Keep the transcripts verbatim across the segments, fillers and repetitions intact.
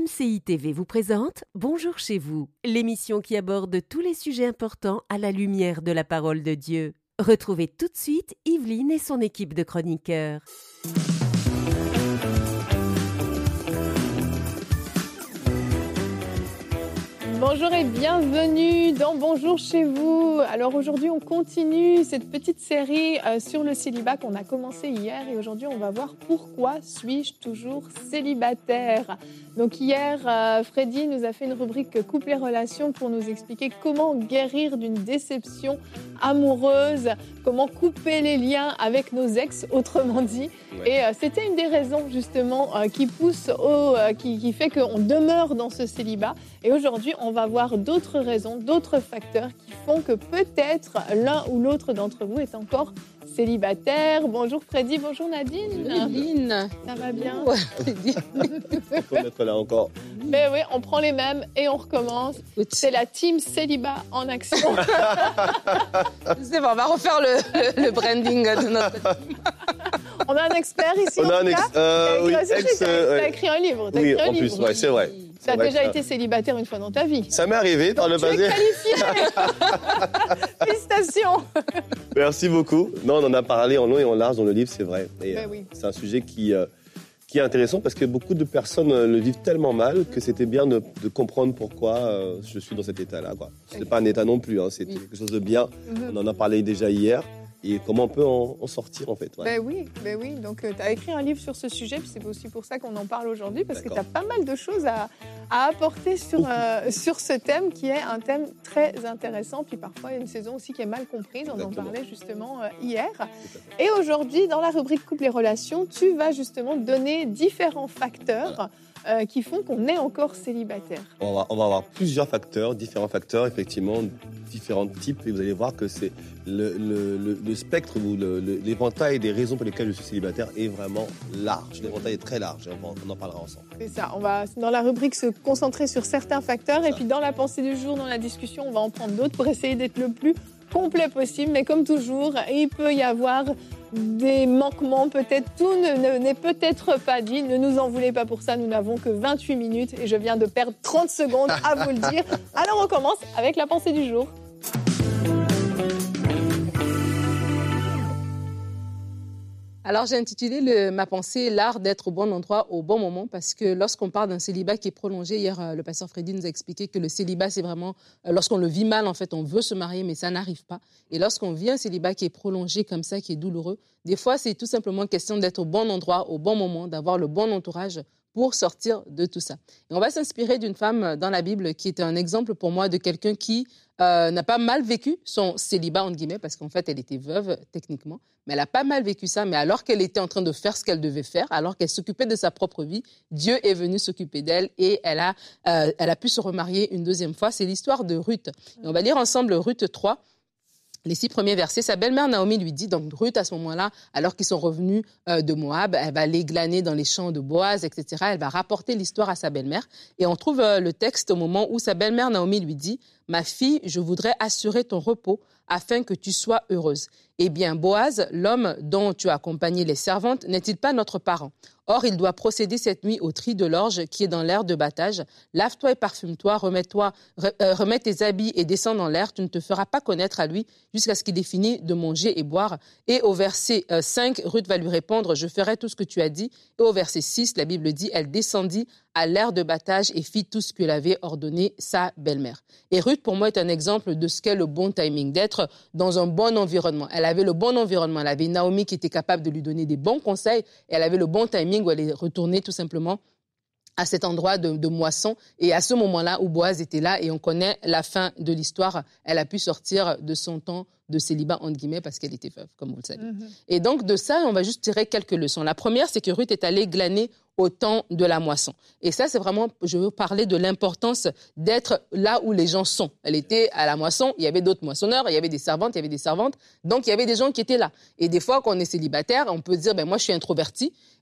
C I T V vous présente Bonjour chez vous, l'émission qui aborde tous les sujets importants à la lumière de la parole de Dieu. Retrouvez tout de suite Yveline et son équipe de chroniqueurs. Bonjour et bienvenue dans Bonjour chez vous. Alors aujourd'hui, on continue cette petite série euh, sur le célibat qu'on a commencé hier et aujourd'hui, on va voir pourquoi suis-je toujours célibataire. Donc hier, euh, Freddy nous a fait une rubrique couple et relations pour nous expliquer comment guérir d'une déception amoureuse, comment couper les liens avec nos ex, autrement dit. Ouais. Et euh, c'était une des raisons justement euh, qui pousse au, euh, qui, qui fait qu'on demeure dans ce célibat. Et aujourd'hui, on va voir d'autres raisons, d'autres facteurs qui font que peut-être l'un ou l'autre d'entre vous est encore célibataire. Bonjour Freddy, bonjour Nadine. Nadine. Ça va bien? Ouais. Faut mettre là encore. Mais oui, on prend les mêmes et on recommence. Écoute. C'est la team célibat en action. C'est bon, on va refaire le, le, le branding de notre team. On a un expert ici. On en a un tout ex, cas. euh, oui, ex, ex, tu as euh, écrit un livre. T'as oui, écrit un en livre. plus, ouais, c'est vrai. Tu as déjà été célibataire une fois dans ta vie. Ça m'est arrivé par le passé. Tu es qualifié. Félicitations. Merci beaucoup. Non, on en a parlé en long et en large dans le livre, c'est vrai. Et, ben oui. C'est un sujet qui, euh, qui est intéressant parce que beaucoup de personnes le vivent tellement mal que c'était bien de, de comprendre pourquoi euh, je suis dans cet état-là. Ce n'est pas un état non plus, hein, c'est oui. quelque chose de bien. Mm-hmm. On en a parlé déjà hier. Et comment on peut en, en sortir, en fait. Ouais. Ben oui, ben oui. Donc, euh, tu as écrit un livre sur ce sujet, puis c'est aussi pour ça qu'on en parle aujourd'hui, parce D'accord. que tu as pas mal de choses à, à apporter sur, euh, sur ce thème, qui est un thème très intéressant. Puis parfois, il y a une saison aussi qui est mal comprise. On Exactement. en parlait justement euh, hier. Et aujourd'hui, dans la rubrique Couple et relations, tu vas justement donner différents facteurs voilà. euh, qui font qu'on est encore célibataire. On va, on va avoir plusieurs facteurs, différents facteurs, effectivement, différents types. Et vous allez voir que c'est le, le, le, le spectre ou le, le, l'éventail des raisons pour lesquelles je suis célibataire est vraiment large. L'éventail est très large. On en parlera ensemble. C'est ça. On va, dans la rubrique, se concentrer sur certains facteurs. Et puis, dans la pensée du jour, dans la discussion, on va en prendre d'autres pour essayer d'être le plus complet possible. Mais comme toujours, il peut y avoir des manquements. Peut-être tout ne, ne, n'est peut-être pas dit. Ne nous en voulez pas pour ça. Nous n'avons que vingt-huit minutes et je viens de perdre trente secondes à vous le dire. Alors, on commence avec la pensée du jour. Alors, j'ai intitulé le, ma pensée « L'art d'être au bon endroit au bon moment » parce que lorsqu'on parle d'un célibat qui est prolongé, hier, euh, le pasteur Freddy nous a expliqué que le célibat, c'est vraiment, euh, lorsqu'on le vit mal, en fait, on veut se marier, mais ça n'arrive pas. Et lorsqu'on vit un célibat qui est prolongé comme ça, qui est douloureux, des fois, c'est tout simplement question d'être au bon endroit, au bon moment, d'avoir le bon entourage pour sortir de tout ça. Et on va s'inspirer d'une femme dans la Bible qui était un exemple pour moi de quelqu'un qui euh, n'a pas mal vécu son célibat, entre guillemets, parce qu'en fait, elle était veuve, techniquement, mais elle a pas mal vécu ça. Mais alors qu'elle était en train de faire ce qu'elle devait faire, alors qu'elle s'occupait de sa propre vie, Dieu est venu s'occuper d'elle et elle a, euh, elle a pu se remarier une deuxième fois. C'est l'histoire de Ruth. Et on va lire ensemble Ruth trois. Les six premiers versets, sa belle-mère Naomi lui dit, donc Ruth à ce moment-là, alors qu'ils sont revenus euh, de Moab, elle va aller glaner dans les champs de Boaz, et cetera. Elle va rapporter l'histoire à sa belle-mère. Et on trouve euh, le texte au moment où sa belle-mère Naomi lui dit, « Ma fille, je voudrais assurer ton repos afin que tu sois heureuse. Eh bien, Boaz, l'homme dont tu as accompagné les servantes, n'est-il pas notre parent ? Or, il doit procéder cette nuit au tri de l'orge qui est dans l'aire de battage. Lave-toi et parfume-toi, remets-toi, re, euh, remets tes habits et descends dans l'air. Tu ne te feras pas connaître à lui jusqu'à ce qu'il ait fini de manger et boire. » Et au verset euh, cinq, Ruth va lui répondre, « Je ferai tout ce que tu as dit. » Et au verset six, la Bible dit, « Elle descendit à l'aire de battage et fit tout ce que l'avait ordonné sa belle-mère. » Et Ruth, pour moi, est un exemple de ce qu'est le bon timing, d'être dans un bon environnement. Elle avait le bon environnement. Elle avait Naomi qui était capable de lui donner des bons conseils. Et elle avait le bon timing où elle est retournée tout simplement à cet endroit de, de moisson. Et à ce moment-là où Boaz était là, et on connaît la fin de l'histoire, elle a pu sortir de son temps de célibat, entre guillemets, parce qu'elle était veuve, comme vous le savez. Mm-hmm. Et donc, de ça, on va juste tirer quelques leçons. La première, c'est que Ruth est allée glaner au temps de la moisson. Et ça, c'est vraiment, je veux parler de l'importance d'être là où les gens sont. Elle était à la moisson, il y avait d'autres moissonneurs, il y avait des servantes, il y avait des servantes, donc il y avait des gens qui étaient là. Et des fois, quand on est célibataire, on peut dire, ben moi, je suis introverti,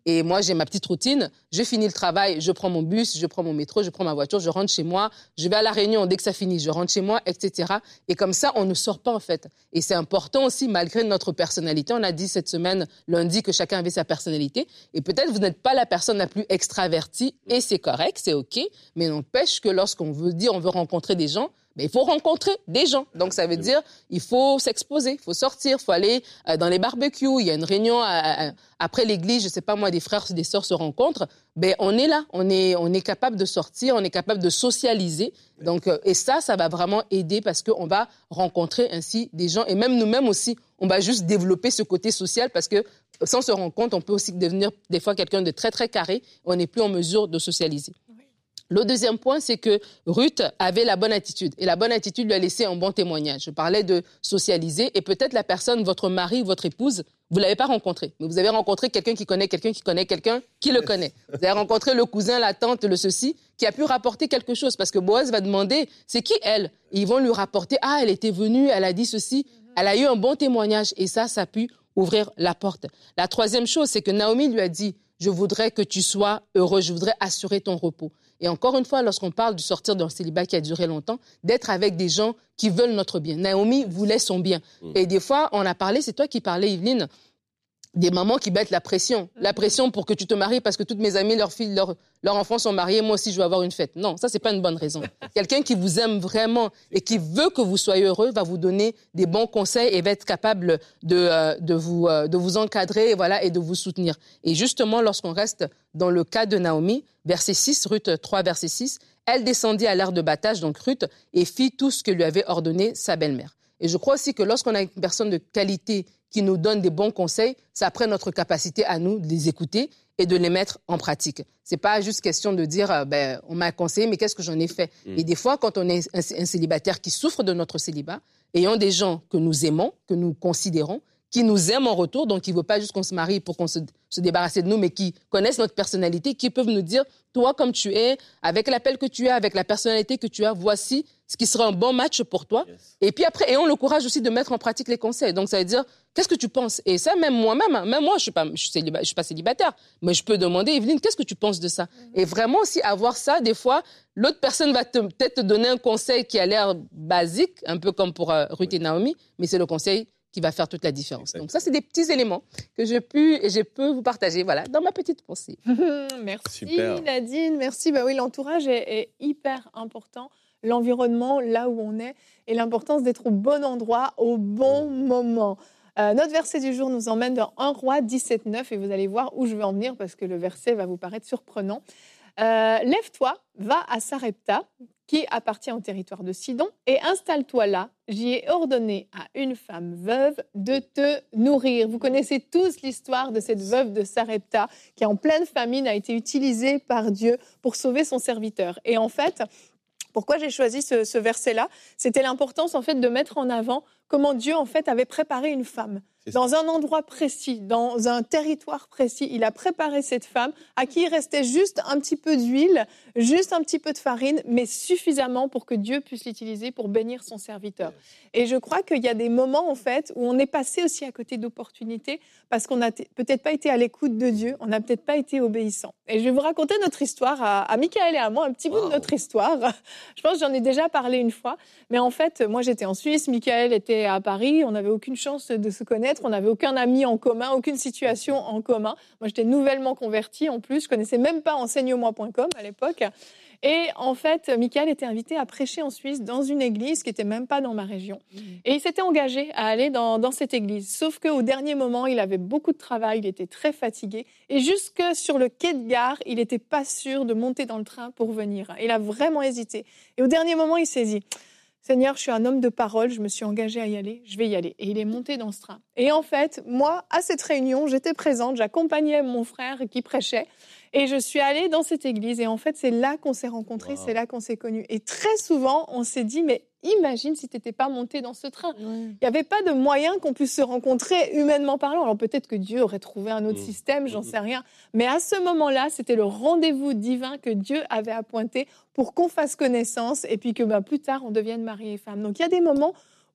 Et moi, j'ai ma petite routine. Je finis le travail, je prends mon bus, je prends mon métro, je prends ma voiture, je rentre chez moi. Je vais à la réunion. Dès que ça finit, je rentre chez moi, et cetera. Et comme ça, on ne sort pas, en fait. Et c'est important aussi, malgré notre personnalité. On a dit cette semaine, lundi, que chacun avait sa personnalité. Et peut-être vous n'êtes pas la personne la plus extravertie. Et c'est correct, c'est OK. Mais n'empêche que lorsqu'on veut dire, on veut rencontrer des gens, mais il faut rencontrer des gens. Donc, ça veut dire il faut s'exposer, il faut sortir, il faut aller euh, dans les barbecues. Il y a une réunion à, à, après l'église, je ne sais pas moi, des frères, des sœurs se rencontrent. Ben, on est là, on est, on est capable de sortir, on est capable de socialiser. Donc, euh, et ça, ça va vraiment aider parce qu'on va rencontrer ainsi des gens. Et même nous-mêmes aussi, on va juste développer ce côté social parce que sans se rendre compte, on peut aussi devenir des fois quelqu'un de très, très carré. On n'est plus en mesure de socialiser. Le deuxième point, c'est que Ruth avait la bonne attitude. Et la bonne attitude lui a laissé un bon témoignage. Je parlais de socialiser. Et peut-être la personne, votre mari, votre épouse, vous ne l'avez pas rencontré. Mais vous avez rencontré quelqu'un qui connaît quelqu'un qui connaît quelqu'un qui le connaît. Vous avez rencontré le cousin, la tante, le ceci, qui a pu rapporter quelque chose. Parce que Boaz va demander, c'est qui elle? Et ils vont lui rapporter, ah, elle était venue, elle a dit ceci. Elle a eu un bon témoignage. Et ça, ça a pu ouvrir la porte. La troisième chose, c'est que Naomi lui a dit, je voudrais que tu sois heureux, je voudrais assurer ton repos. Et encore une fois, lorsqu'on parle de sortir d'un célibat qui a duré longtemps, d'être avec des gens qui veulent notre bien. Naomi voulait son bien. Mmh. Et des fois, on a parlé, c'est toi qui parlais, Yveline, des mamans qui mettent la pression. La pression pour que tu te maries parce que toutes mes amies, leurs filles, leurs, leurs enfants sont mariés, moi aussi je veux avoir une fête. Non, ça, c'est pas une bonne raison. Quelqu'un qui vous aime vraiment et qui veut que vous soyez heureux va vous donner des bons conseils et va être capable de, euh, de, vous, euh, de vous encadrer et, voilà, et de vous soutenir. Et justement, lorsqu'on reste dans le cas de Naomi, verset six, Ruth trois, verset six, elle descendit à l'ère de battage, donc Ruth, et fit tout ce que lui avait ordonné sa belle-mère. Et je crois aussi que lorsqu'on a une personne de qualité qui nous donne des bons conseils, ça prend notre capacité à nous de les écouter et de les mettre en pratique. C'est pas juste question de dire, euh, ben, on m'a conseillé, mais qu'est-ce que j'en ai fait? Mmh. Et des fois, quand on est un, un célibataire qui souffre de notre célibat, ayant des gens que nous aimons, que nous considérons, qui nous aiment en retour, donc qui ne veulent pas juste qu'on se marie pour qu'on se, se débarrasse de nous, mais qui connaissent notre personnalité, qui peuvent nous dire, toi comme tu es, avec l'appel que tu as, avec la personnalité que tu as, voici ce qui sera un bon match pour toi. Yes. Et puis après, ayons le courage aussi de mettre en pratique les conseils. Donc ça veut dire, qu'est-ce que tu penses? Et ça, même moi-même, même moi, je ne suis, pas, je suis, célibat, je suis pas célibataire, mais je peux demander, Evelyne, qu'est-ce que tu penses de ça? Mm-hmm. Et vraiment aussi avoir ça, des fois, l'autre personne va te, peut-être te donner un conseil qui a l'air basique, un peu comme pour euh, Ruth et Naomi, mais c'est le conseil qui va faire toute la différence. Exactement. Donc ça, c'est des petits éléments que je peux, et je peux vous partager, voilà, dans ma petite pensée. Merci Super. Nadine, merci. Bah oui, l'entourage est, est hyper important. L'environnement, là où on est, et l'importance d'être au bon endroit, au bon moment. Euh, notre verset du jour nous emmène dans un Roi dix-sept neuf, et vous allez voir où je veux en venir, parce que le verset va vous paraître surprenant. Euh, Lève-toi, va à Sarepta, qui appartient au territoire de Sidon, et installe-toi là. J'y ai ordonné à une femme veuve de te nourrir. Vous connaissez tous l'histoire de cette veuve de Sarepta, qui en pleine famine a été utilisée par Dieu pour sauver son serviteur. Et en fait, pourquoi j'ai choisi ce, ce verset-là? C'était l'importance en fait de mettre en avant comment Dieu en fait avait préparé une femme. Dans un endroit précis, dans un territoire précis, il a préparé cette femme à qui il restait juste un petit peu d'huile, juste un petit peu de farine, mais suffisamment pour que Dieu puisse l'utiliser pour bénir son serviteur. Et je crois qu'il y a des moments en fait où on est passé aussi à côté d'opportunités parce qu'on n'a t- peut-être pas été à l'écoute de Dieu, on n'a peut-être pas été obéissant. Et je vais vous raconter notre histoire à, à Michael et à moi, un petit wow. bout de notre histoire. Je pense que j'en ai déjà parlé une fois, mais en fait, moi j'étais en Suisse, Michael était à Paris, on n'avait aucune chance de se connaître. On n'avait aucun ami en commun, aucune situation en commun. Moi, j'étais nouvellement convertie en plus. Je ne connaissais même pas enseigne-moi point com à l'époque. Et en fait, Michael était invité à prêcher en Suisse dans une église qui n'était même pas dans ma région. Mmh. Et il s'était engagé à aller dans, dans cette église. Sauf qu'au dernier moment, il avait beaucoup de travail, il était très fatigué. Et jusque sur le quai de gare, il n'était pas sûr de monter dans le train pour venir. Il a vraiment hésité. Et au dernier moment, il s'est dit... Seigneur, je suis un homme de parole, je me suis engagée à y aller, je vais y aller. Et il est monté dans ce train. Et en fait, moi, à cette réunion, j'étais présente, j'accompagnais mon frère qui prêchait. Et je suis allée dans cette église. Et en fait, c'est là qu'on s'est rencontrés, wow. c'est là qu'on s'est connus. Et très souvent, on s'est dit, mais imagine si tu n'étais pas monté dans ce train. Il n'y avait pas de moyen qu'on puisse se rencontrer humainement parlant. Alors peut-être que Dieu aurait trouvé un autre mmh. système, j'en mmh. sais rien. Mais à ce moment-là, c'était le rendez-vous divin que Dieu avait appointé pour qu'on fasse connaissance et puis que bah, plus tard, on devienne mari et femme. Donc il y a des moments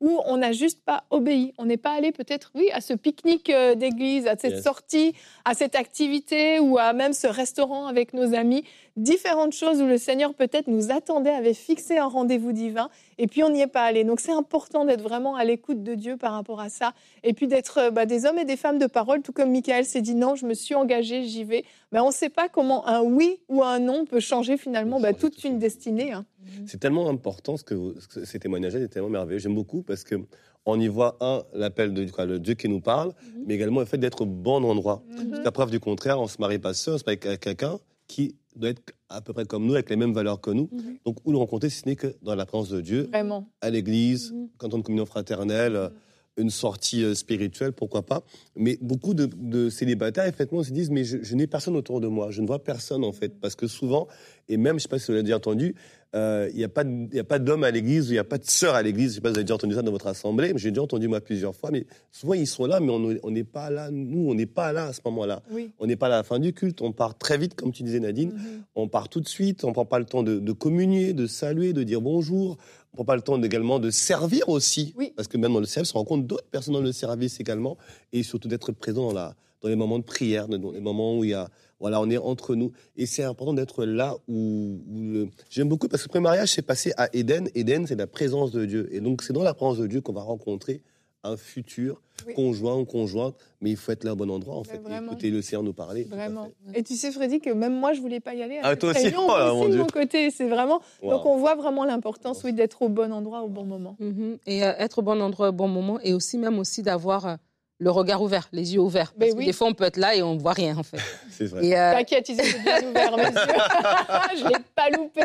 où on n'a juste pas obéi. On n'est pas allé peut-être, oui, à ce pique-nique euh, d'église, à cette Yes. sortie, à cette activité ou à même ce restaurant avec nos amis. Différentes choses où le Seigneur peut-être nous attendait, avait fixé un rendez-vous divin et puis on n'y est pas allé. Donc c'est important d'être vraiment à l'écoute de Dieu par rapport à ça et puis d'être euh, bah, des hommes et des femmes de parole, tout comme Michael s'est dit non, je me suis engagé, j'y vais. Mais on ne sait pas comment un oui ou un non peut changer finalement bah, toute une destinée. Hein. C'est tellement important ce que, vous, ce que ces témoignages, c'est tellement merveilleux. J'aime beaucoup parce que on y voit un l'appel de quoi, le Dieu qui nous parle, mm-hmm. mais également le fait d'être au bon endroit. Mm-hmm. Parce qu'à preuve du contraire, on se marie pas seul, on se marie avec quelqu'un qui doit être à peu près comme nous, avec les mêmes valeurs que nous. Mm-hmm. Donc où le rencontrer, si ce n'est que dans la présence de Dieu, Vraiment. À l'église, Mm-hmm. quand on a une communion fraternelle. Mm-hmm. Une sortie spirituelle, pourquoi pas. Mais beaucoup de, de célibataires, effectivement, se disent, mais je, je n'ai personne autour de moi, je ne vois personne, en fait. Parce que souvent, et même, je ne sais pas si vous l'avez déjà entendu, il euh, n'y a pas, pas d'homme à l'église, il n'y a pas de sœur à l'église, je ne sais pas si vous avez déjà entendu ça dans votre assemblée, mais j'ai déjà entendu moi plusieurs fois, mais souvent, ils sont là, mais on n'est pas là, nous, on n'est pas là à ce moment-là. Oui. On n'est pas là à la fin du culte, on part très vite, comme tu disais, Nadine, mm-hmm. on part tout de suite, on ne prend pas le temps de, de communier, de saluer, de dire bonjour. On ne prend pas le temps également de servir aussi, oui. Parce que même dans le service, on rencontre d'autres personnes dans le service également, et surtout d'être présent dans, la, dans les moments de prière, dans les moments où il y a, voilà, on est entre nous. Et c'est important d'être là où... où le... J'aime beaucoup, parce que le premier mariage s'est passé à Éden. Éden, c'est la présence de Dieu. Et donc, c'est dans la présence de Dieu qu'on va rencontrer un futur oui. conjoint ou conjointe, mais il faut être là au bon endroit, en mais fait, vraiment. Et écouter le Seigneur nous parler. Vraiment. Et tu sais, Freddy, que même moi, je ne voulais pas y aller. À ah, toi aussi, oh, là, aussi mon de Dieu. mon côté. C'est vraiment... Wow. Donc, on voit vraiment l'importance, oui, d'être au bon endroit, au bon moment. Mm-hmm. Et euh, être au bon endroit, au bon moment, et aussi même aussi d'avoir... Euh, le regard ouvert, les yeux ouverts. Parce mais que oui. des fois, on peut être là et on ne voit rien, en fait. C'est vrai. Et euh... T'inquiète, ils étaient bien ouverts, mes yeux. Je ne l'ai pas loupé.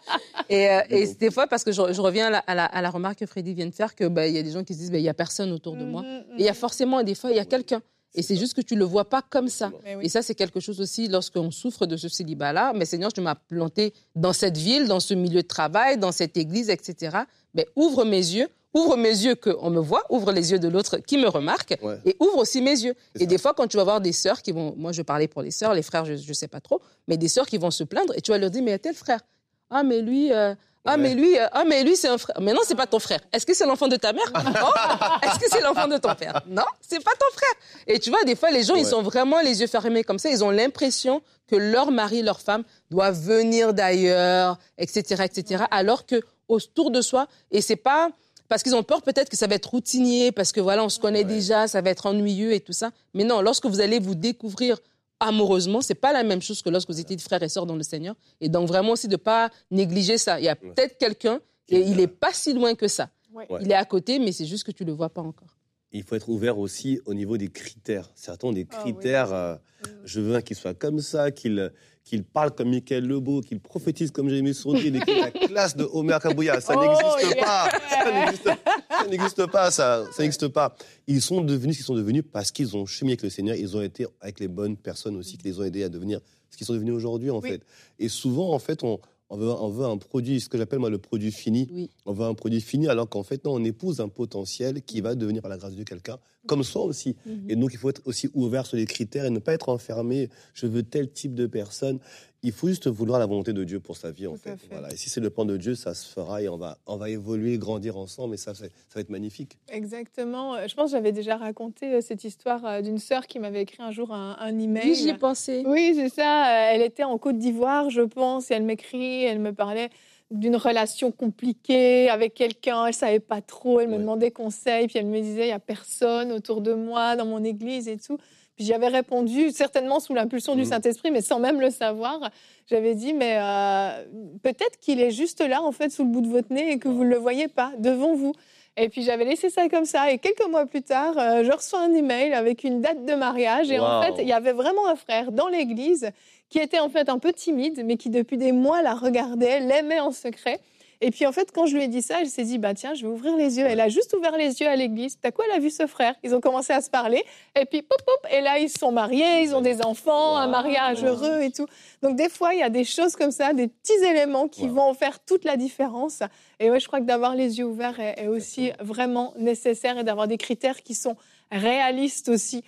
et, euh, et des fois, parce que je, je reviens à la, à, la, à la remarque que Freddy vient de faire, qu'il bah, y a des gens qui se disent, il bah, n'y a personne autour de moi. Mm-hmm. Et il y a forcément, des fois, il y a quelqu'un. Et c'est juste que tu ne le vois pas comme ça. Oui. Et ça, c'est quelque chose aussi, lorsqu'on souffre de ce célibat-là. Mais Seigneur, tu m'as planté dans cette ville, dans ce milieu de travail, dans cette église, et cetera. Mais ouvre mes yeux. Ouvre mes yeux qu'on me voit, ouvre les yeux de l'autre qui me remarque, ouais. Et ouvre aussi mes yeux. C'est et ça. Des fois, quand tu vas voir des sœurs qui vont... Moi, je parlais pour les sœurs, les frères, je ne sais pas trop, mais des sœurs qui vont se plaindre, et tu vas leur dire, mais il y a tel frère. Ah, mais lui... Euh... Ah, ouais. mais lui, euh... ah, mais lui, c'est un frère. Mais non, c'est pas ton frère. Est-ce que c'est l'enfant de ta mère? Non. Est-ce que c'est l'enfant de ton père? Non, c'est pas ton frère. Et tu vois, des fois, les gens, ouais. Ils sont vraiment les yeux fermés comme ça. Ils ont l'impression que leur mari, leur femme doivent venir d'ailleurs, et cetera, et cetera. Alors que autour de soi, et c'est pas... Parce qu'ils ont peur peut-être que ça va être routinier, parce que voilà, on se connaît ouais. déjà, ça va être ennuyeux et tout ça. Mais non, lorsque vous allez vous découvrir amoureusement, c'est pas la même chose que lorsque vous étiez frères et sœurs dans le Seigneur. Et donc vraiment aussi de pas négliger ça. Il y a ouais. peut-être quelqu'un, et il est pas si loin que ça. Ouais. Il est à côté, mais c'est juste que tu le vois pas encore. Il faut être ouvert aussi au niveau des critères. Certains ont des critères. Ah, oui. euh, je veux un qu'il soit comme ça, qu'il... qu'il parle comme Michael Lebeau, qu'il prophétise comme Jérémy Sourdine et qu'il ait la classe de Omer Kabouya. Ça oh, n'existe yeah. pas. Ça n'existe, ça n'existe pas, ça. Ça n'existe pas. Ils sont devenus ce qu'ils sont devenus parce qu'ils ont cheminé avec le Seigneur. Ils ont été avec les bonnes personnes aussi qui les ont aidés à devenir ce qu'ils sont devenus aujourd'hui, en oui. fait. Et souvent, en fait, on, on, veut, on veut un produit, ce que j'appelle moi le produit fini. Oui. On veut un produit fini alors qu'en fait, non, on épouse un potentiel qui va devenir par la grâce de Dieu quelqu'un comme soi aussi. Mm-hmm. Et donc, il faut être aussi ouvert sur les critères et ne pas être enfermé. Je veux tel type de personne. Il faut juste vouloir la volonté de Dieu pour sa vie, en fait. fait. Voilà. Et si c'est le plan de Dieu, ça se fera et on va, on va évoluer, grandir ensemble et ça, ça, ça va être magnifique. Exactement. Je pense que j'avais déjà raconté cette histoire d'une sœur qui m'avait écrit un jour un, un email. Oui, j'y ai pensé. Oui, c'est ça. Elle était en Côte d'Ivoire, je pense, et elle m'écrit, elle me parlait d'une relation compliquée avec quelqu'un, elle ne savait pas trop, elle me ouais. demandait conseil, puis elle me disait, il n'y a personne autour de moi, dans mon église et tout. Puis j'avais répondu, certainement sous l'impulsion mmh. du Saint-Esprit, mais sans même le savoir. J'avais dit, mais euh, peut-être qu'il est juste là, en fait, sous le bout de votre nez et que vous ne le voyez pas, devant vous. Et puis j'avais laissé ça comme ça. Et quelques mois plus tard, euh, je reçois un email avec une date de mariage. Et wow. en fait, il y avait vraiment un frère dans l'église qui était en fait un peu timide, mais qui depuis des mois la regardait, l'aimait en secret. Et puis en fait, quand je lui ai dit ça, elle s'est dit, bah tiens, je vais ouvrir les yeux. Elle a juste ouvert les yeux à l'église. T'as quoi, elle a vu ce frère. Ils ont commencé à se parler. Et puis, pop, pop, et là, ils se sont mariés, ils ont des enfants, wow. un mariage wow. heureux et tout. Donc des fois, il y a des choses comme ça, des petits éléments qui wow. vont faire toute la différence. Et ouais, je crois que d'avoir les yeux ouverts est, est aussi vraiment nécessaire et d'avoir des critères qui sont réalistes aussi.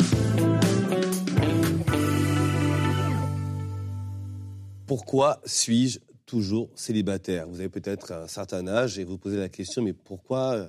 Pourquoi suis-je toujours célibataire? Vous avez peut-être un certain âge et vous posez la question, mais pourquoi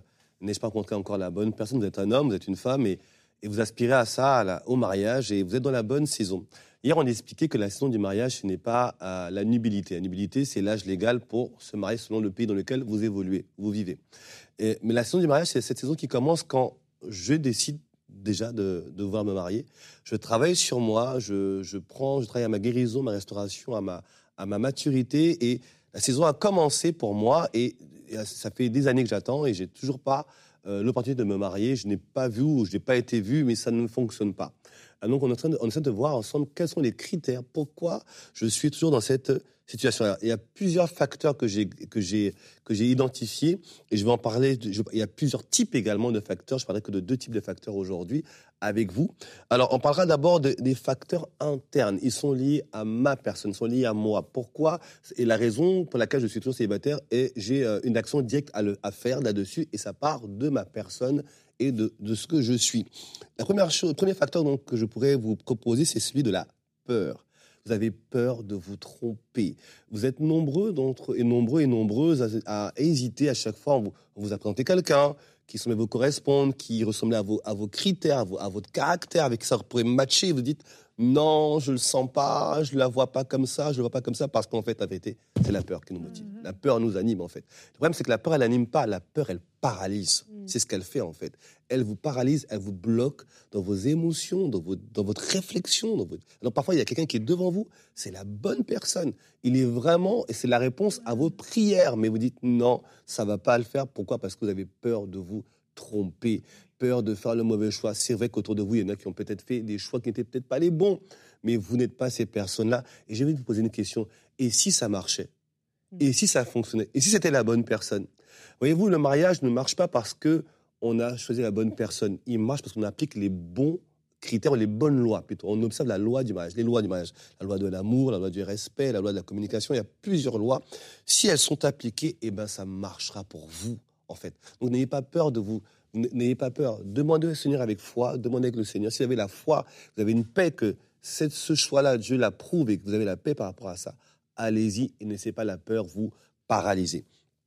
n'ai-je pas rencontré encore la bonne personne? Vous êtes un homme, vous êtes une femme, et, et vous aspirez à ça, à la, au mariage, et vous êtes dans la bonne saison. Hier, on a expliqué que la saison du mariage, ce n'est pas euh, la nubilité. La nubilité, c'est l'âge légal pour se marier selon le pays dans lequel vous évoluez, vous vivez. Et, mais la saison du mariage, c'est cette saison qui commence quand je décide déjà de, de devoir me marier. Je travaille sur moi, je, je prends, je travaille à ma guérison, ma restauration, à ma, à ma maturité. Et la saison a commencé pour moi, et, et ça fait des années que j'attends, et j'ai toujours pas euh, l'opportunité de me marier. Je n'ai pas vu ou je n'ai pas été vu, mais ça ne fonctionne pas. Donc, on est en train de, on essaie de voir ensemble quels sont les critères, pourquoi je suis toujours dans cette situation-là. Il y a plusieurs facteurs que j'ai, que j'ai, que j'ai identifiés, et je vais en parler. Je, il y a plusieurs types également de facteurs. Je ne parlerai que de deux types de facteurs aujourd'hui avec vous. Alors, on parlera d'abord de, des facteurs internes. Ils sont liés à ma personne, ils sont liés à moi. Pourquoi? Et la raison pour laquelle je suis toujours célibataire, et j'ai une action directe à, le, à faire là-dessus, et ça part de ma personne et de, de ce que je suis. La première chose, le premier facteur donc, que je pourrais vous proposer, c'est celui de la peur. Vous avez peur de vous tromper. Vous êtes nombreux d'entre, et nombreux et nombreuses à, à hésiter à chaque fois. On vous, on vous a présenté quelqu'un qui semblait vous correspondre, qui ressemblait à vos, à vos critères, à, vos, à votre caractère, avec qui ça pourrait matcher. Vous dites non, je le sens pas, je la vois pas comme ça, je le vois pas comme ça, parce qu'en fait, la vérité, c'est la peur qui nous motive. Mm-hmm. La peur nous anime, en fait. Le problème, c'est que la peur, elle n'anime pas. La peur, elle paralyse. Mm. C'est ce qu'elle fait, en fait. Elle vous paralyse, elle vous bloque dans vos émotions, dans, vos, dans votre réflexion. Dans votre... Alors, parfois, il y a quelqu'un qui est devant vous, c'est la bonne personne. Il est vraiment, et c'est la réponse à vos prières. Mais vous dites, non, ça va pas le faire. Pourquoi? Parce que vous avez peur de vous tromper, peur de faire le mauvais choix. C'est vrai qu'autour de vous, il y en a qui ont peut-être fait des choix qui n'étaient peut-être pas les bons, mais vous n'êtes pas ces personnes-là. Et j'ai envie de vous poser une question. Et si ça marchait? Et si ça fonctionnait? Et si c'était la bonne personne? Voyez-vous, le mariage ne marche pas parce qu'on a choisi la bonne personne. Il marche parce qu'on applique les bons critères, les bonnes lois plutôt. On observe la loi du mariage, les lois du mariage. La loi de l'amour, la loi du respect, la loi de la communication. Il y a plusieurs lois. Si elles sont appliquées, eh ben, ça marchera pour vous, en fait. Donc, n'ayez pas peur de vous... N'ayez pas peur. Demandez au Seigneur avec foi. Demandez avec le Seigneur. Si vous avez la foi, vous avez une paix, que cette, ce choix-là, Dieu l'approuve et que vous avez la paix par rapport à ça, allez-y et ne laissez pas la peur vous paralyser.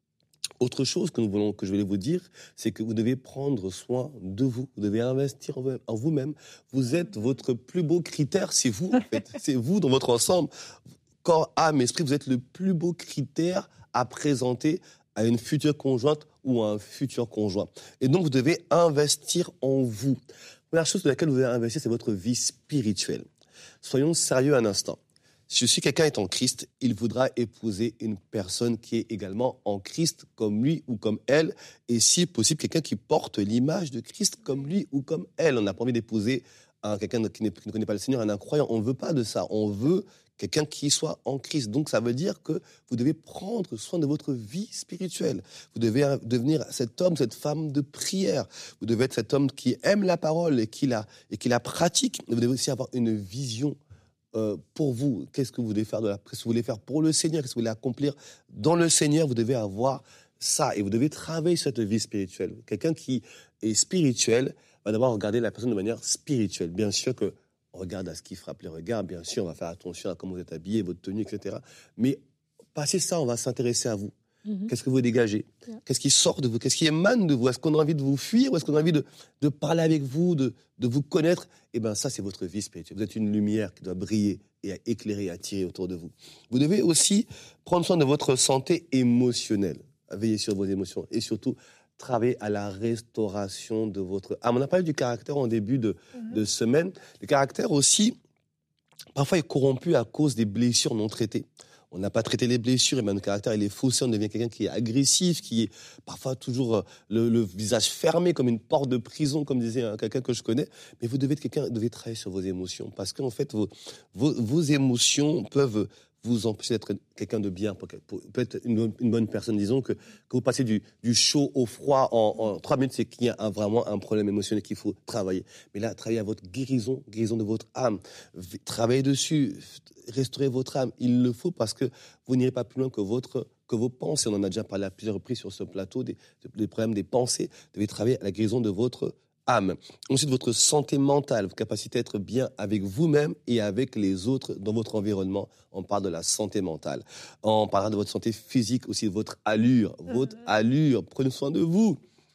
Autre chose que, nous voulons, que je voulais vous dire, c'est que vous devez prendre soin de vous. Vous devez investir en vous-même. Vous êtes votre plus beau critère, c'est vous, en fait. C'est vous dans votre ensemble. Corps, âme, esprit, vous êtes le plus beau critère à présenter à une future conjointe ou à un futur conjoint. Et donc, vous devez investir en vous. La première chose sur laquelle vous devez investir, c'est votre vie spirituelle. Soyons sérieux un instant. Si quelqu'un est en Christ, il voudra épouser une personne qui est également en Christ, comme lui ou comme elle, et si possible, quelqu'un qui porte l'image de Christ comme lui ou comme elle. On n'a pas envie d'épouser un, quelqu'un qui, qui ne connaît pas le Seigneur, un incroyant. On ne veut pas de ça. On veut quelqu'un qui soit en Christ. Donc, ça veut dire que vous devez prendre soin de votre vie spirituelle. Vous devez devenir cet homme, cette femme de prière. Vous devez être cet homme qui aime la parole et qui la, et qui la pratique. Vous devez aussi avoir une vision euh, pour vous. Qu'est-ce que vous voulez faire de la, qu'est-ce que vous voulez faire pour le Seigneur? Qu'est-ce que vous voulez accomplir dans le Seigneur? Vous devez avoir ça et vous devez travailler cette vie spirituelle. Quelqu'un qui est spirituel va d'abord regarder la personne de manière spirituelle. Bien sûr que on regarde à ce qui frappe les regards, bien sûr, on va faire attention à comment vous êtes habillé, votre tenue, et cetera. Mais passé ça, on va s'intéresser à vous. Mm-hmm. Qu'est-ce que vous dégagez? Yeah. Qu'est-ce qui sort de vous? Qu'est-ce qui émane de vous? Est-ce qu'on a envie de vous fuir ou est-ce qu'on a envie de, de parler avec vous, de, de vous connaître? Eh bien, ça, c'est votre vie spirituelle. Vous êtes une lumière qui doit briller et à éclairer, attirer autour de vous. Vous devez aussi prendre soin de votre santé émotionnelle. Veillez sur vos émotions et surtout, travailler à la restauration de votre âme. On a parlé du caractère en début de, mmh. de semaine. Le caractère aussi, parfois, est corrompu à cause des blessures non traitées. On n'a pas traité les blessures, et bien le caractère, il est faussé. On devient quelqu'un qui est agressif, qui est parfois toujours le, le visage fermé, comme une porte de prison, comme disait hein, quelqu'un que je connais. Mais vous devez être quelqu'un, vous devez travailler sur vos émotions, parce qu'en fait, vos, vos, vos émotions peuvent vous empêcher d'être quelqu'un de bien, peut-être une, une bonne personne. Disons que, que vous passez du, du chaud au froid en, en trois minutes, c'est qu'il y a un, vraiment un problème émotionnel qu'il faut travailler. Mais là, travaillez à votre guérison, guérison de votre âme. Travaillez dessus, restaurez votre âme. Il le faut parce que vous n'irez pas plus loin que, votre, que vos pensées. On en a déjà parlé à plusieurs reprises sur ce plateau, des, des problèmes des pensées. Vous devez travailler à la guérison de votre âme. Ensuite, votre santé mentale, votre capacité à être bien avec vous-même et avec les autres dans votre environnement. On parle de la santé mentale. On parlera de votre santé physique aussi, de votre allure. Votre mmh. allure, prenez soin de vous.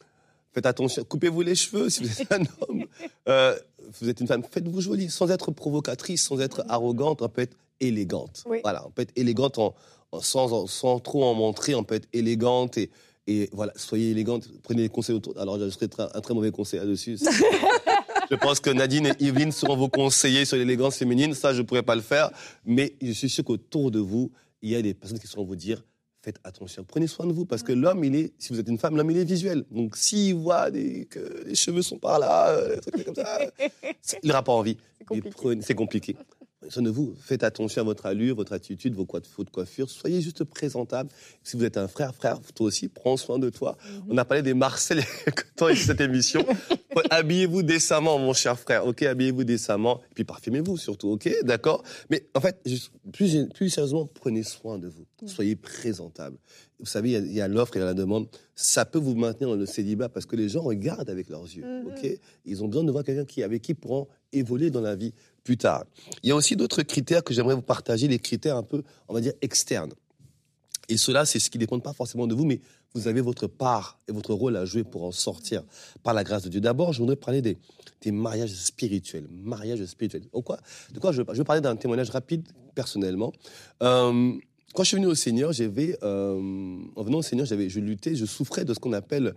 faites attention, coupez-vous les cheveux si vous êtes un homme. Euh, vous êtes une femme, faites-vous jolie, sans être provocatrice, sans être arrogante, on peut être élégante. Oui. Voilà, on peut être élégante en, en- sans, sans trop en montrer, on peut être élégante et, et voilà, soyez élégante, prenez les conseils autour. Alors, je serai très- un très mauvais conseil là-dessus. Je pense que Nadine et Yveline seront vos conseillers sur l'élégance féminine. Ça, je ne pourrais pas le faire. Mais je suis sûr qu'autour de vous, il y a des personnes qui sauront vous dire faites attention, prenez soin de vous. Parce que l'homme, il est, si vous êtes une femme, l'homme, il est visuel. Donc, s'il voit des, que les cheveux sont par là, euh, des trucs comme ça, il n'aura pas envie. C'est compliqué. Et prenez- C'est compliqué. Prenez soin de vous. Faites attention à votre allure, votre attitude, vos coiffes- votre coiffure. Soyez juste présentable. Si vous êtes un frère, frère, toi aussi, prends soin de toi. On a parlé des Marcel il y a quelque temps dans cette émission. Habillez-vous décemment, mon cher frère. Ok, habillez-vous décemment. Et puis parfumez-vous surtout. Ok, d'accord. Mais en fait, juste- plus, plus sérieusement, prenez soin de vous. Soyez présentable. Vous savez, il y a- il y a, l'offre et il y a la demande. Ça peut vous maintenir dans le célibat parce que les gens regardent avec leurs yeux. Mhm. Ok, ils ont besoin de voir quelqu'un qui, avec qui ils pourront évoluer dans la vie plus tard. Il y a aussi d'autres critères que j'aimerais vous partager, les critères un peu, on va dire, externes. Et cela, c'est ce qui ne dépend pas forcément de vous, mais vous avez votre part et votre rôle à jouer pour en sortir par la grâce de Dieu. D'abord, je voudrais parler des, des mariages spirituels. Mariages spirituels. En quoi, de quoi je, je veux parler d'un témoignage rapide, personnellement. Euh, quand je suis venu au Seigneur, j'avais, euh, en venant au Seigneur, j'avais, je luttais, je souffrais de ce qu'on appelle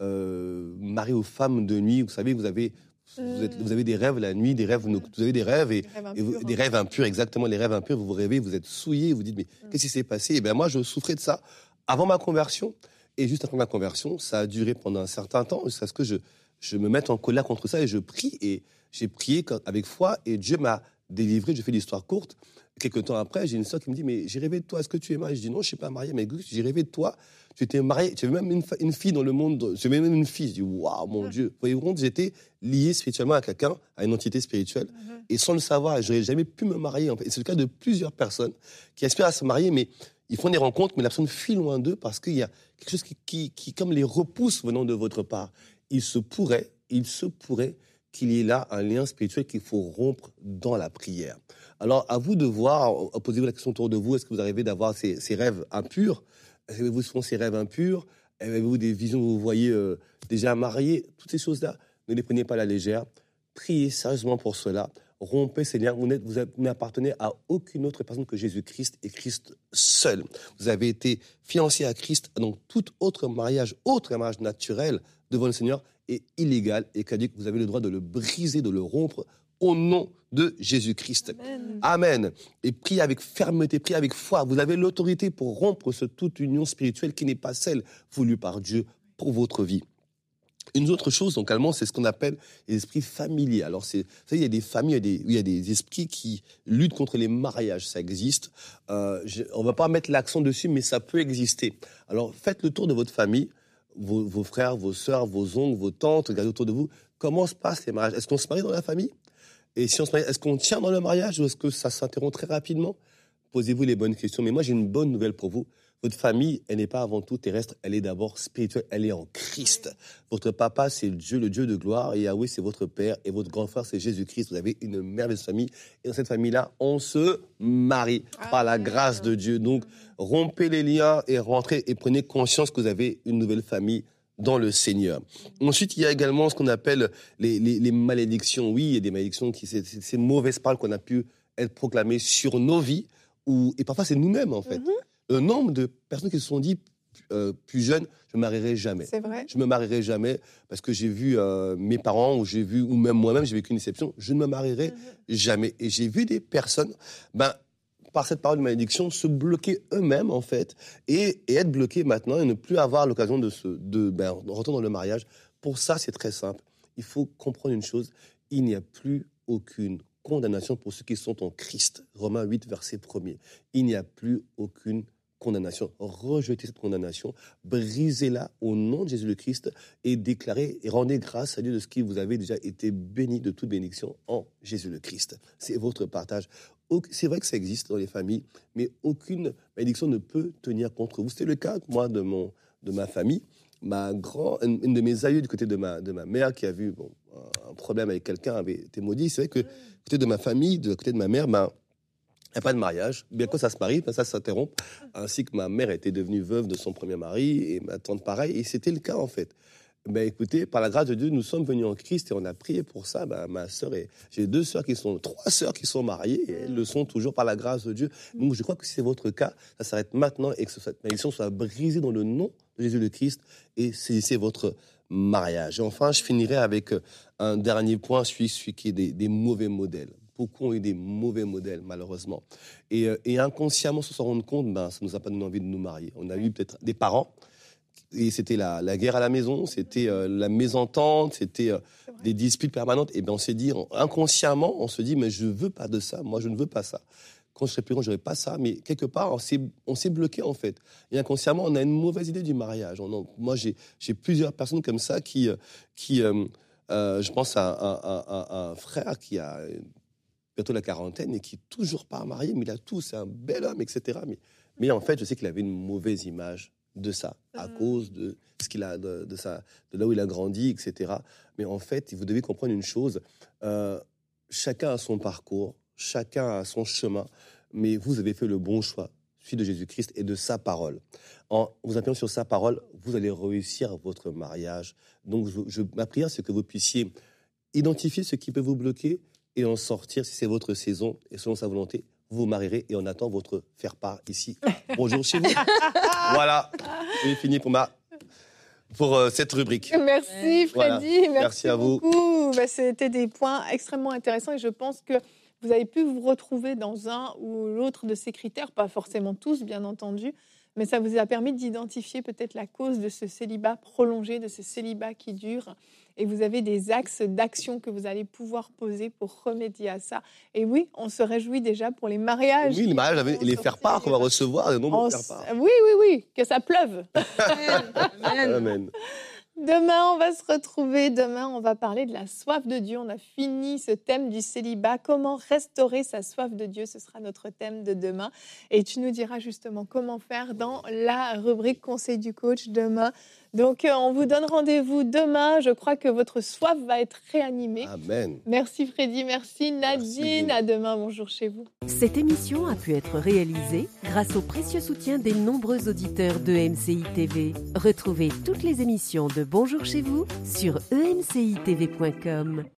euh, mari aux femmes de nuit. Vous savez, vous avez, vous, êtes- vous avez des rêves la nuit, des rêves, noct- vous avez des rêves et, Des rêves et vous- impurs, des hein. rêves impurs, exactement, les rêves impurs, vous vous rêvez, vous êtes souillé, vous dites, mais qu'est-ce qui s'est passé? Et bien moi, je souffrais de ça avant ma conversion, et juste après ma conversion, ça a duré pendant un certain temps, jusqu'à ce que je, je me mette en colère contre ça, et je prie, et j'ai prié quand- avec foi, et Dieu m'a délivré. Je fais l'histoire courte. Quelques temps après, j'ai une soeur qui me dit, mais j'ai rêvé de toi, est-ce que tu es mariée? Je dis, non, je ne suis pas mariée, mais écoute, j'ai rêvé de toi, tu étais mariée, tu avais même une, fa- une fille dans le monde, tu avais même une fille. Je dis, waouh, mon Dieu. Voyez-vous compte, j'étais lié spirituellement à quelqu'un, à une entité spirituelle, et sans le savoir, je n'aurais jamais pu me marier. En fait. Et c'est le cas de plusieurs personnes qui aspirent à se marier, mais ils font des rencontres, mais la personne fuit loin d'eux parce qu'il y a quelque chose qui, qui, qui, comme les repousse venant de votre part. Il se pourrait, il se pourrait qu'il y ait là un lien spirituel qu'il faut rompre dans la prière. Alors, à vous de voir, posez-vous la question autour de vous, est-ce que vous arrivez d'avoir ces, ces rêves impurs? Avez-vous souvent ces rêves impurs? Avez-vous des visions où vous voyez euh, déjà mariés? Toutes ces choses-là, ne les prenez pas à la légère. Priez sérieusement pour cela. Rompez ces liens. Vous n'êtes- vous êtes- vous n'appartenez à aucune autre personne que Jésus-Christ et Christ seul. Vous avez été fiancé à Christ, donc tout autre mariage, autre mariage naturel devant le Seigneur est illégal et caduque. Vous avez le droit de le briser, de le rompre au nom de Jésus-Christ. Amen. Amen. Et priez avec fermeté, priez avec foi. Vous avez l'autorité pour rompre ce toute union spirituelle qui n'est pas celle voulue par Dieu pour votre vie. Une autre chose, donc, allemand, c'est ce qu'on appelle les esprits familiers. Alors, c'est, vous savez, il y a des familles, il y a des, il y a des esprits qui luttent contre les mariages. Ça existe. Euh, je- on ne va pas mettre l'accent dessus, mais ça peut exister. Alors, faites le tour de votre famille, vos, vos frères, vos sœurs, vos oncles, vos tantes, regardez autour de vous. Comment se passent les mariages? Est-ce qu'on se marie dans la famille? Et si on se marie, est-ce qu'on tient dans le mariage ou est-ce que ça s'interrompt très rapidement? Posez-vous les bonnes questions. Mais moi, j'ai une bonne nouvelle pour vous. Votre famille, elle n'est pas avant tout terrestre, elle est d'abord spirituelle, elle est en Christ. Votre papa, c'est Dieu, le Dieu de gloire, et Yahweh, c'est votre père, et votre grand frère, c'est Jésus-Christ. Vous avez une merveilleuse famille, et dans cette famille-là, on se marie par la grâce de Dieu. Donc, rompez les liens et rentrez, et prenez conscience que vous avez une nouvelle famille dans le Seigneur. Ensuite, il y a également ce qu'on appelle les, les, les malédictions. Oui, il y a des malédictions, qui, c'est, c'est, ces mauvaises paroles qu'on a pu être proclamées sur nos vies, ou, et parfois c'est nous-mêmes, en fait. Mm-hmm. Le nombre de personnes qui se sont dit, euh, plus jeunes, je ne me marierai jamais. C'est vrai. Je ne me marierai jamais parce que j'ai vu euh, mes parents, ou j'ai vu, ou même moi-même, j'ai vécu une déception. Je ne me marierai mm-hmm. jamais. Et j'ai vu des personnes, ben, par cette parole de malédiction, se bloquer eux-mêmes, en fait, et, et être bloqués maintenant et ne plus avoir l'occasion de, se, de, ben, de rentrer dans le mariage. Pour ça, c'est très simple. Il faut comprendre une chose, il n'y a plus aucune condamnation pour ceux qui sont en Christ. Romains huit, verset premier. Il n'y a plus aucune condamnation. Rejetez cette condamnation, brisez-la au nom de Jésus le Christ et déclarez et rendez grâce à Dieu de ce qui vous avez déjà été béni de toute bénédiction en Jésus le Christ. C'est votre partage. C'est vrai que ça existe dans les familles, mais aucune bénédiction ne peut tenir contre vous. C'était le cas, moi, de, mon, de ma famille. Ma grand, une, une de mes aïeux du côté de ma, de ma mère qui a vu bon, un problème avec quelqu'un avait été maudit. C'est vrai que du côté de ma famille, du côté de ma mère, ben, il n'y a pas de mariage. Bien quand ça se marie, ben ça s'interrompt. Ainsi que ma mère était devenue veuve de son premier mari et ma tante pareil. Et c'était le cas en fait. Ben, écoutez, par la grâce de Dieu, nous sommes venus en Christ et on a prié pour ça. Ben, ma sœur et j'ai deux sœurs qui sont, trois sœurs qui sont mariées et elles le sont toujours par la grâce de Dieu. Donc, je crois que si c'est votre cas, ça s'arrête maintenant et que cette malédiction soit brisée dans le nom de Jésus le Christ et saisissez votre mariage. Et enfin, je finirai avec un dernier point, celui, celui qui est des, des mauvais modèles. Beaucoup ont eu des mauvais modèles, malheureusement. Et, et inconsciemment, sans s'en rendre compte, ben, ça ne nous a pas donné envie de nous marier. On a eu peut-être des parents. Et c'était la, la guerre à la maison, c'était euh, la mésentente, c'était euh, des disputes permanentes. Et bien on s'est dit, on, inconsciemment, on se dit, mais je ne veux pas de ça, moi je ne veux pas ça. Quand je serai plus grand, je n'aurai pas ça. Mais quelque part, on s'est, on s'est bloqué en fait. Et inconsciemment, on a une mauvaise idée du mariage. On, moi, j'ai, j'ai plusieurs personnes comme ça qui, qui euh, euh, je pense à, à, à, à un frère qui a bientôt la quarantaine et qui n'est toujours pas marié, mais il a tout, c'est un bel homme, et cetera. Mais, mais en fait, je sais qu'il avait une mauvaise image de ça, à mmh. cause de ce qu'il a, de, de, sa, de là où il a grandi, et cetera. Mais en fait, vous devez comprendre une chose, euh, chacun a son parcours, chacun a son chemin, mais vous avez fait le bon choix, celui de Jésus-Christ et de sa parole. En vous appuyant sur sa parole, vous allez réussir votre mariage. Donc, je, je, ma prière, c'est que vous puissiez identifier ce qui peut vous bloquer et en sortir si c'est votre saison et selon sa volonté. Vous vous marierez et on attend votre faire-part ici. Bonjour chez vous. Voilà, j'ai fini pour, ma, pour euh, cette rubrique. Merci Freddy, voilà. merci, merci à beaucoup. vous. Bah, c'était des points extrêmement intéressants et je pense que vous avez pu vous retrouver dans un ou l'autre de ces critères, pas forcément tous bien entendu, mais ça vous a permis d'identifier peut-être la cause de ce célibat prolongé, de ce célibat qui dure. Et vous avez des axes d'action que vous allez pouvoir poser pour remédier à ça. Et oui, on se réjouit déjà pour les mariages. Oui, les mariages et les faire-part qu'on va recevoir, les nombreux faire-part. Oui, oui, oui, que ça pleuve. Amen. Amen. Demain, on va se retrouver. Demain, on va parler de la soif de Dieu. On a fini ce thème du célibat. Comment restaurer sa soif de Dieu? Ce sera notre thème de demain. Et tu nous diras justement comment faire dans la rubrique Conseil du coach demain. Donc, on vous donne rendez-vous demain. Je crois que votre soif va être réanimée. Amen. Merci Freddy, merci Nadine. Merci. À demain, bonjour chez vous. Cette émission a pu être réalisée grâce au précieux soutien des nombreux auditeurs de E M C I T V. Retrouvez toutes les émissions de Bonjour chez vous sur e m c i t v point com.